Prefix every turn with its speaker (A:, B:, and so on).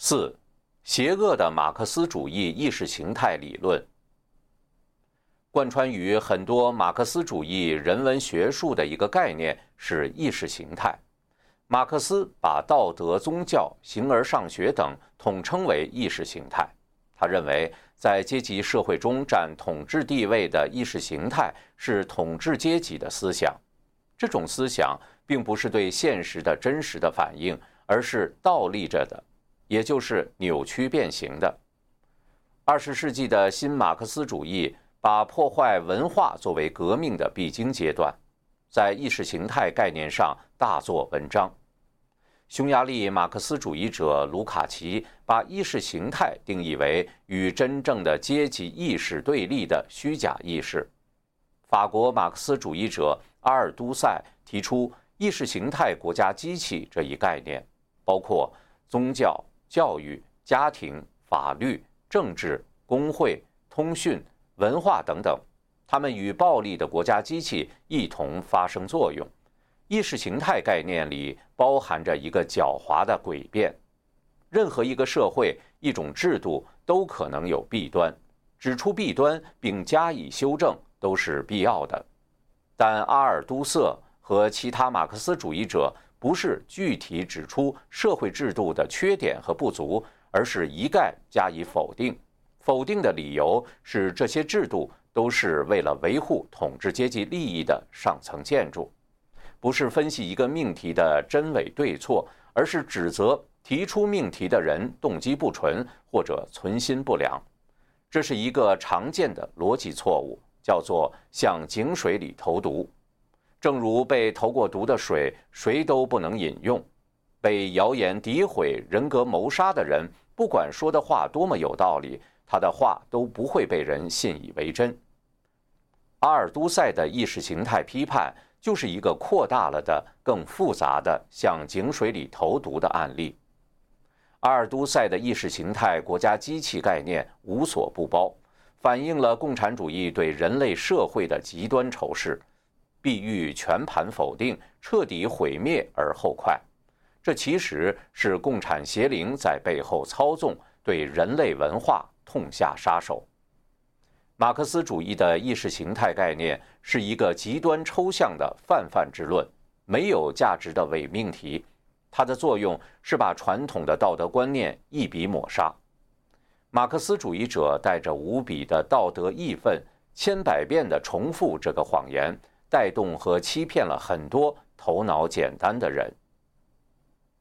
A: 4. 邪恶的马克思主义意识形态理论。贯穿于很多马克思主义人文学术的一个概念是意识形态。马克思把道德、宗教、形而上学等统称为意识形态。他认为，在阶级社会中占统治地位的意识形态是统治阶级的思想。这种思想并不是对现实的真实的反应，而是倒立着的，也就是扭曲变形的。20世纪的新马克思主义把破坏文化作为革命的必经阶段，在意识形态概念上大做文章。匈牙利马克思主义者卢卡奇把意识形态定义为与真正的阶级意识对立的虚假意识。法国马克思主义者阿尔都塞提出意识形态国家机器这一概念，包括宗教、教育、家庭、法律、政治、工会、通讯、文化等等，它们与暴力的国家机器一同发生作用。意识形态概念里包含着一个狡猾的诡辩。任何一个社会、一种制度都可能有弊端，指出弊端并加以修正都是必要的。但阿尔都塞和其他马克思主义者不是具体指出社会制度的缺点和不足，而是一概加以否定。否定的理由是这些制度都是为了维护统治阶级利益的上层建筑，不是分析一个命题的真伪对错，而是指责提出命题的人动机不纯或者存心不良。这是一个常见的逻辑错误，叫做向井水里投毒。正如被投过毒的水，谁都不能饮用。被谣言诋毁、人格谋杀的人，不管说的话多么有道理，他的话都不会被人信以为真。阿尔都塞的意识形态批判就是一个扩大了的、更复杂的向井水里投毒的案例。阿尔都塞的意识形态国家机器概念无所不包，反映了共产主义对人类社会的极端仇视，必欲全盘否定、彻底毁灭而后快。这其实是共产邪灵在背后操纵，对人类文化痛下杀手。马克思主义的意识形态概念是一个极端抽象的泛泛之论，没有价值的伪命题。它的作用是把传统的道德观念一笔抹杀。马克思主义者带着无比的道德义愤，千百遍地重复这个谎言，带动和欺骗了很多头脑简单的人。